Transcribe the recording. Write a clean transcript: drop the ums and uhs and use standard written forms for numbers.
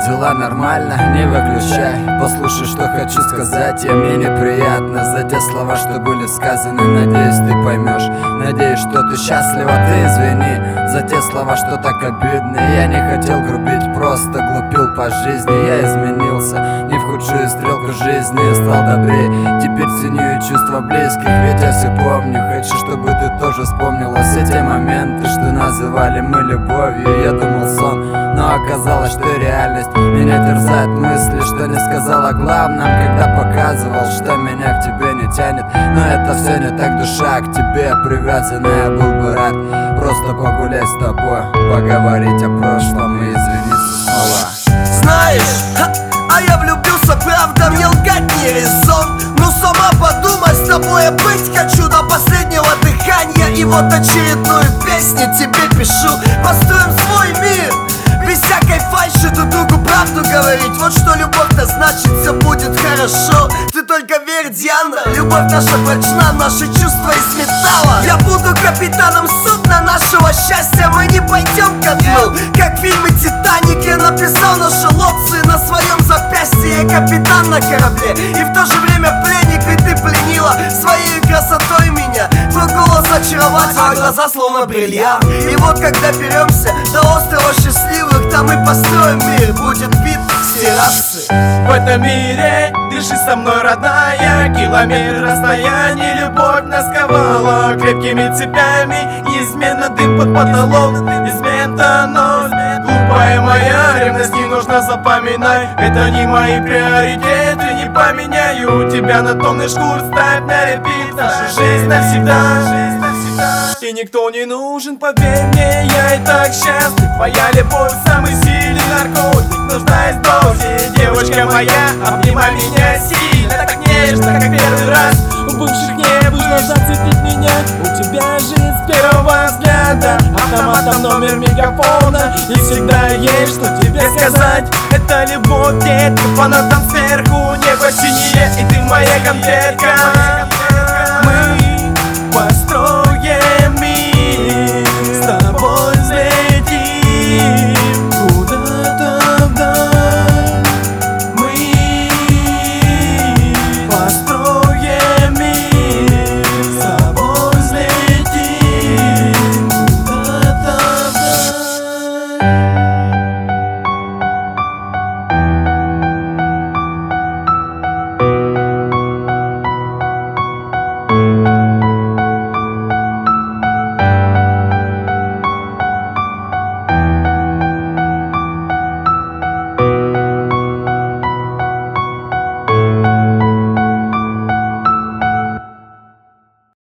дела нормально, не выключай. Послушай, что хочу сказать, мне неприятно за те слова, что были сказаны. Надеюсь, ты поймешь, надеюсь, что ты счастлива. Ты извини за те слова, что так обидны. Я не хотел грубить, просто глупил по жизни. Я изменился, не в худшую стрелку жизни, стал добрее. Теперь ценю чувства близких, ведь я все помню. Хочу, чтобы ты тоже вспомнила все те моменты, что называли мы любовью. Я думал сон, но оказалось, что реальность. Меня терзают мысли, что не сказал о главном, когда показывал, что меня к тебе не тянет. Но это все не так, душа к тебе привязана. Я был бы рад просто погулять с тобой, поговорить о прошлом и извиниться снова. Знаешь, а я влюбился, правда, мне лгать не резон. Ну сама подумай, с тобой быть хочу до последнего дыхания. И вот очередную песню тебе пишу. Построим свой мир без всякой фальши, друг другу правду говорить. Вот что любовь-то значит, все будет хорошо. Ты только верь, Диана, любовь наша прочна, наши чувства из металла. Я буду капитаном судна нашего счастья, мы не пойдем ко дну. Как в фильме «Титаник» я написал наши лодцы на своем запястье. Я капитан на корабле и в то же время пленник, ведь ты пленила своей красотой меня. Твой голос очаровательный, а глаза словно бриллиант. И вот когда беремся до острова счастливых, там и построим мир, будет вид с террасы. В этом мире дыши со мной, родная. Километр расстояний любовь нас ковала крепкими цепями. Неизменно дым под потолок, измена ноль. Глупая моя ревность, не нужно запоминай. Это не мои приоритеты, не поменяю тебя на тонны шкур. Ставь на репит нашу жизнь навсегда. И никто не нужен, поверь мне, я и так счастлив. Твоя любовь самый сильный наркотик, нуждаюсь в дозе. Девочка моя, обнимай меня сильно, так нежно, как первый раз. У бывших не нужно зацепить меня. У тебя жизнь с первого взгляда, автоматом номер мегафона. И всегда есть что тебе сказать. Это любовь, детка, фанатом сверху, небо синее, и ты моя конфетка.